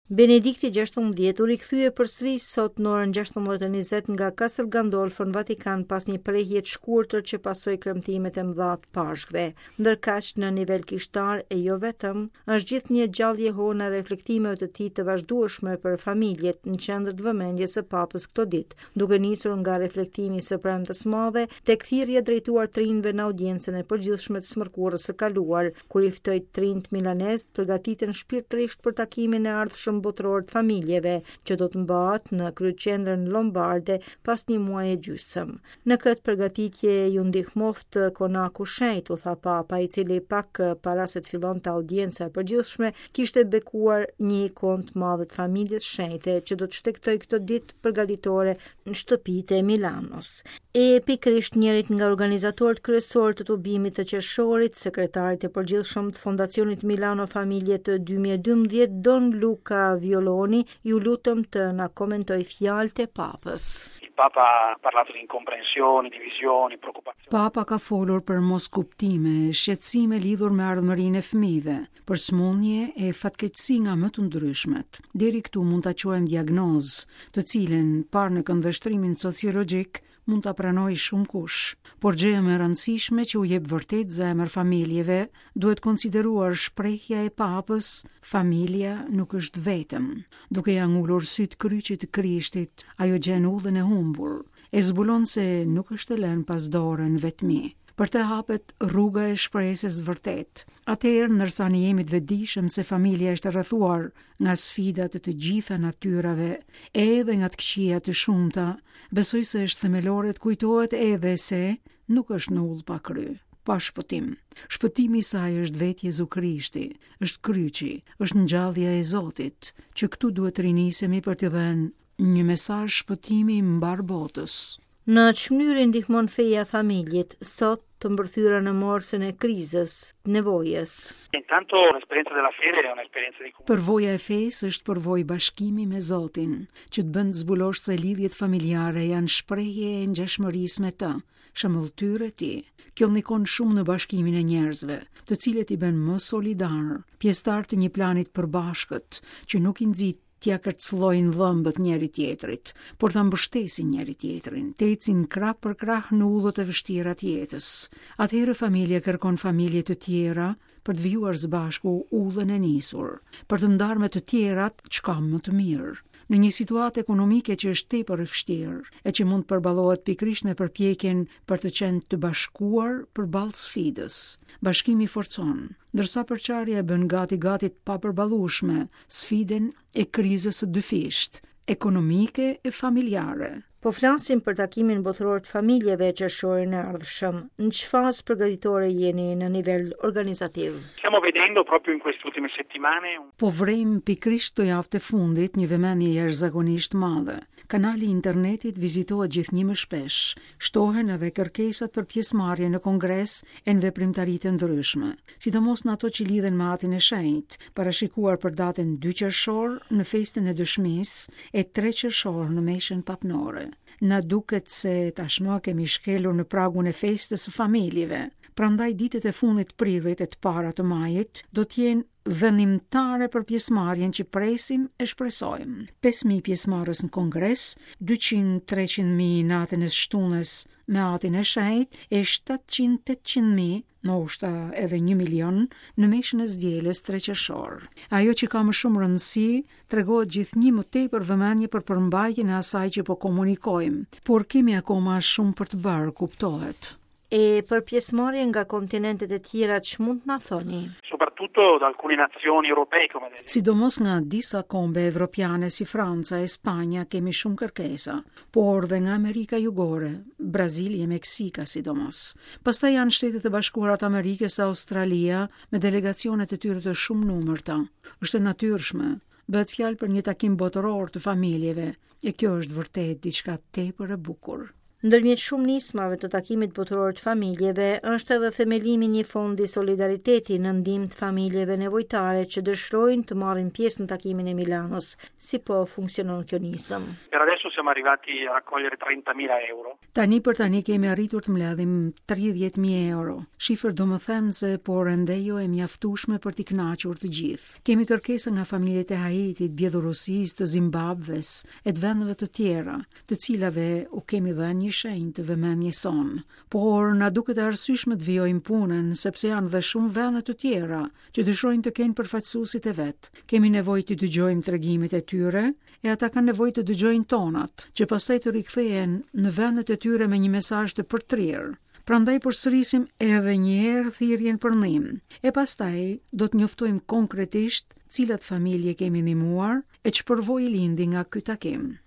Benedikti 16 u rikthye përsëri sot në orën 16:20 nga Castel Gandolfo në Vatikan pas një prehje të shkurtër që pasoi kremtimet e mëdha të Pashkve. Ndërkaq në nivel kishtar e jo vetëm, është gjithë një gjallje hona reflektimeve të tij të vazhdueshme për familjet në qendër të vëmendjes së Papës këto ditë, duke nisur nga reflektimi së Premtës Madhe tek thirrja drejtuar trinjve në audiencën e përgjithshme të smërkurrës së kaluar, kur i ftoi trinjt milanez të përgatiten shpirtërisht për takimin e ardhshëm botëror të familjeve, që do të mbahet në kryeqendrën Lombarde pas një muaji e gjysmë. Në këtë përgatitje ju ndihmoft konaku shenjt, u tha Papa, i cili pak para se të fillonte audienca e përgjithshme kishte bekuar një ikon të madhe të familjes shenjte që do të shtektoj këtë ditë përgatitore në shtëpitë e Milanos. E pikërisht njërit nga organizatorët kryesorë të tubimit të qershorit, sekretarit e përgjithshëm të Fondacionit Milano Familje të 2012, Don Luca Violoni, ju lutëm të na komentoj fjalët e Papës. Papa ha parlato di incomprensioni, divisioni, preoccupazioni. Papa ka folur për moskuptime, shqetësime lidhur me ardhmërinë e fëmijëve, për smundje e fatkeqësi nga më të ndryshmet. Deri këtu mund ta quajmë diagnozë, të cilën parë në këndvështrimin sociologjik mund ta pranoj shumë kush, por gjëja më e rëndësishme që u jep vërtet zemër familjeve duhet konsideruar shprehja e Papës, familja nuk është vetëm. Duke ja ngulur syt kryqit të Krishtit, ajo gjen udhën e humbur, e zbulon se nuk është e lënë pas dorën vetmi. Për të hapet rruga e shpresës vërtet. Atëherë, ndërsa ne jemi të vetëdijshëm se familja është rrethuar nga sfidat të gjitha natyrave, edhe nga të këqija të shumta, besoj se është themelore të kujtohet edhe se nuk është në ull pa kry, pa shpëtim. Shpëtimi i saj është vetë Jezu Krishti, është kryqi, është ngjallja e Zotit, që këtu duhet të rinisemi për të dhënë një mesazh shpëtimi mbar botës. Në çmënyrë ndihmon feja familjet sot të mbërthyra në morsën e krizës, nevojës. Intanto l'esperienza della fede è un'esperienza di Përvoja e fesë është përvojë bashkimi me Zotin, që të bën të zbulosh se lidhjet familjare janë shprehje e ngjashmërisë me të, shëmbulltyre ti. Kjo ndikon shumë në bashkimin e njerëzve, të cilët i bën më solidar, pjesëtar të një planit përbashkët, që nuk i nxit t'ja kërcëllojnë dhëmbët njëri tjetrit, por ta mbështesin njëri tjetrin, të ecin krah për krah në udhët e vështira të jetës. Atëherë familja kërkon familje të tjera për të vijuar së bashku udhën e nisur, për të ndarë me të tjerat çka më të mirë. Në një situatë ekonomike që është tepër e vështirë e që mund të përballohet pikërisht me përpjekjen për të qenë të bashkuar përballë sfidës. Bashkimi forcon, ndërsa përçarja e bën gati të papërballueshme sfidën e krizës së dyfisht, ekonomike e familjare. Po flasim për takimin botëror të familjeve qershorin e ardhshëm. Në çfarë përgatitore jeni në nivel organizativ? Stiamo vedendo proprio in queste ultime settimane Po vrem pikrisht të javë të fundit një vëmendje jashtëzakonisht madhe. Kanali i internetit vizitohet gjithnjë më shpesh. Shtohen edhe kërkesat për pjesëmarrje në kongres e në veprimtari të ndryshme, sidomos në ato që lidhen me Atin e Shenjtë, parashikuar për datën 2 qershor në festën e dëshmisë e 3 qershor në meshën papnore. Na duket se tashmë kemi shkelur në pragun e festës së familjeve. Prandaj ditët e fundit prillit e të para të majit do të jenë vendimtare për pjesëmarrjen që presim e shpresojmë. 5.000 pjesëmarrës në kongres, 200-300.000 në Atin e Shtunës me Atin e Shenjtë e 700-800.000, ndoshta edhe 1 milion në meshën e zgjelës 3 qershor. Ajo që ka më shumë rëndësi tregohet gjithnjë më tepër vëmendje për përmbajtjen e asaj që po komunikojmë, por kemi akoma shumë për të bërë, kuptohet. E për pjesëmarrje nga kontinentet e tjera ç'mund na thoni? soprattutto da alcune nazioni europee come Sidomos nga disa kombe evropiane si Franca e Spanja kemi shumë kërkesa, por dhe nga Amerika Jugore, Brazili e Meksika sidomos. Pastaj janë Shtetet e Bashkuara të Amerikës, Australia me delegacionet e tyre të shumë numërta. Është e natyrshme, bëhet fjalë për një takim botëror të familjeve, e kjo është vërtet diçka tepër e bukur. Ndërmjet shumë nismave të takimit botëror të familjeve, është edhe themelimi një fondi solidariteti në ndihmë të familjeve nevojtare që dëshirojnë të marrin pjesë në takimin e Milanos. Si po funksionon kjo nisëm? Per adesso siamo arrivati a raccogliere 30.000 euro. Tani për tani kemi arritur të mbledhim 30.000 euro. Shifër do më thënë se por ende jo e mjaftueshme për t'i kënaqur të gjithë. Kemi kërkesa nga familjet e Haitit, Bjelorusisë, të Zimbabves e të vendeve të tjera, të cilave u kemi dhënë një shenjë të vëmendje son. Por na duket e arsyeshme të vijojmë punën, sepse janë dhe shumë vende të tjera që dëshirojnë të kenë përfaqësuesit e vet. Kemi nevojë të dëgjojmë tregimet e tyre e ata kanë nevojë të dëgjojnë tonat, që pastaj të rikthehen në vendet e tyre me një mesazh të përtrirë. Prandaj përsërisim edhe një herë thirrjen për ndihmë. E pastaj do të njoftojmë konkretisht cilat familje kemi ndihmuar e ç'përvojë lindi nga ky takim.